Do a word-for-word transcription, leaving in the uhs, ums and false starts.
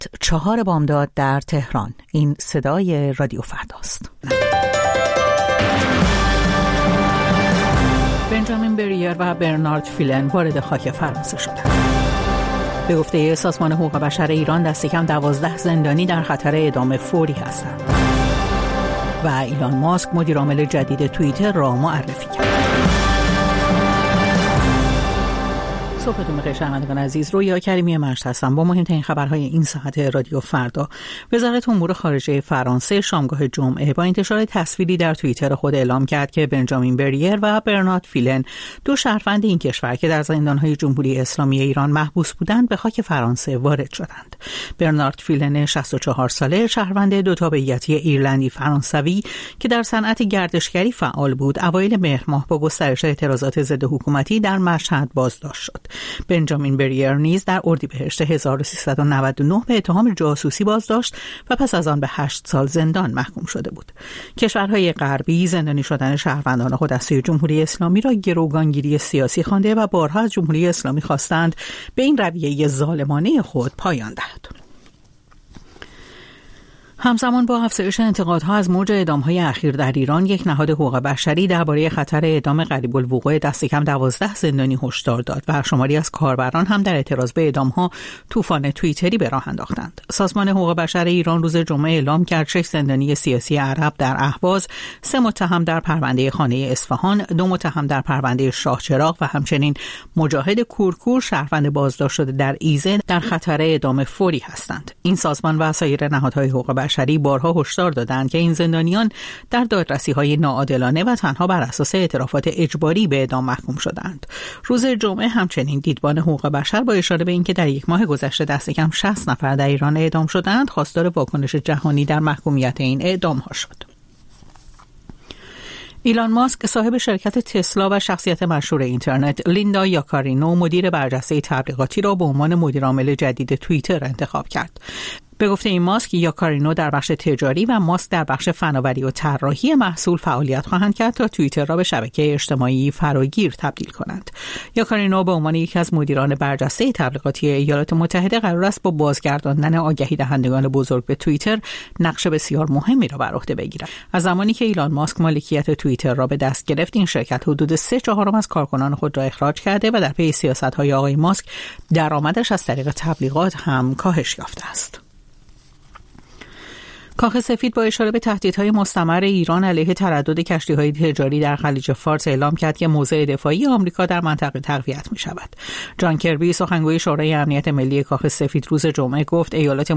چهار بامداد در تهران. این صدای رادیو فرداست. بنجامین بریر و برنارد فیلن وارد خاک فرانسه شدند. به گفته سازمان حقوق بشر ایران دست کم دوازده زندانی در خطر اعدام فوری هستند. و ایلان ماسک مدیر عامل جدید توییتر را معرفی کرد. صبحتون بخیر شنوندگان عزیز، رویا کریمی مشت هستم با مهمترین خبرهای این ساعت رادیو فردا. وزارت امور خارجه فرانسه شامگاه جمعه با انتشار تصویری در توییتر خود اعلام کرد که بنجامین بریر و برنارد فیلن، دو شهروند این کشور که در زندانهای جمهوری اسلامی ایران محبوس بودند، به خاک فرانسه وارد شدند. برنارد فیلن شصت و چهار ساله، شهروند دو تابعیتی ایرلندی فرانسوی که در صنعت گردشگری فعال بود، اوایل مهر ماه با گسترش اعتراضات ضد حکومتی در مشهد بازداشت شد. بنجامین بریر نیز در اردیبهشت هزار و سیصد و نود و نه به اتهام جاسوسی بازداشت و پس از آن به هشت سال زندان محکوم شده بود. کشورهای غربی زندانی شدن شهروندان خود از سوی جمهوری اسلامی را گروگانگیری سیاسی خوانده و بارها از جمهوری اسلامی خواستند به این رویه ظالمانه خود پایان دهد. همزمان با افزایش انتقادها از موج اعدام‌های اخیر در ایران، یک نهاد حقوق بشری درباره خطر اعدام قریب الوقوع دست کم دوازده زندانی هشدار داد و شماری از کاربران هم در اعتراض به اعدام‌ها طوفان توییتری به راه انداختند. سازمان حقوق بشر ایران روز جمعه اعلام کرد شش زندانی سیاسی عرب در اهواز، سه متهم در پرونده خانه اصفهان، دو متهم در پرونده شاهچراغ و همچنین مجاهد کورکور، شهروند بازداشت شده در ایزه، در خطر اعدام فوری هستند. این سازمان و سایر نهادهای حقوق بشری بشری بارها هشدار دادند که این زندانیان در دادرسی‌های ناعادلانه و تنها بر اساس اعترافات اجباری به اعدام محکوم شدند. روز جمعه همچنین دیدبان حقوق بشر با اشاره به اینکه در یک ماه گذشته دست کم شصت نفر در ایران اعدام شدند، خواستار واکنش جهانی در محکومیت این اعدام‌ها شد. ایلان ماسک صاحب شرکت تسلا و شخصیت مشهور اینترنت لیندا یاکارینو مدیر برجسته تبلیغاتی را به عنوان مدیر عامل جدید توییتر انتخاب کرد. به گفته این ماسک، یاکارینو در بخش تجاری و ماسک در بخش فناوری و طراحی محصول فعالیت خواهند کرد تا توییتر را به شبکه اجتماعی فراگیر تبدیل کنند. یاکارینو به عنوان یکی از مدیران برجسته تبلیغاتی ایالات متحده قرار است با بازگرداندن آگهی دهندگان بزرگ به توییتر نقش بسیار مهمی را بر عهده بگیرد. از زمانی که ایلان ماسک مالکیت توییتر را به دست گرفت، این شرکت حدود سه چهارم از کارکنان خود را اخراج کرده و در پی سیاست‌های آقای ماسک درآمدش از طریق تبلیغات هم کاهش یافته است. کاخ سفید با اشاره به تهدیدهای مستمر ایران علیه تردد کشتی‌های تجاری در خلیج فارس اعلام کرد که موضع دفاعی آمریکا در منطقه تقویت می‌شود. جان کربی، سخنگوی شورای امنیت ملی کاخ سفید، روز جمعه گفت ایالات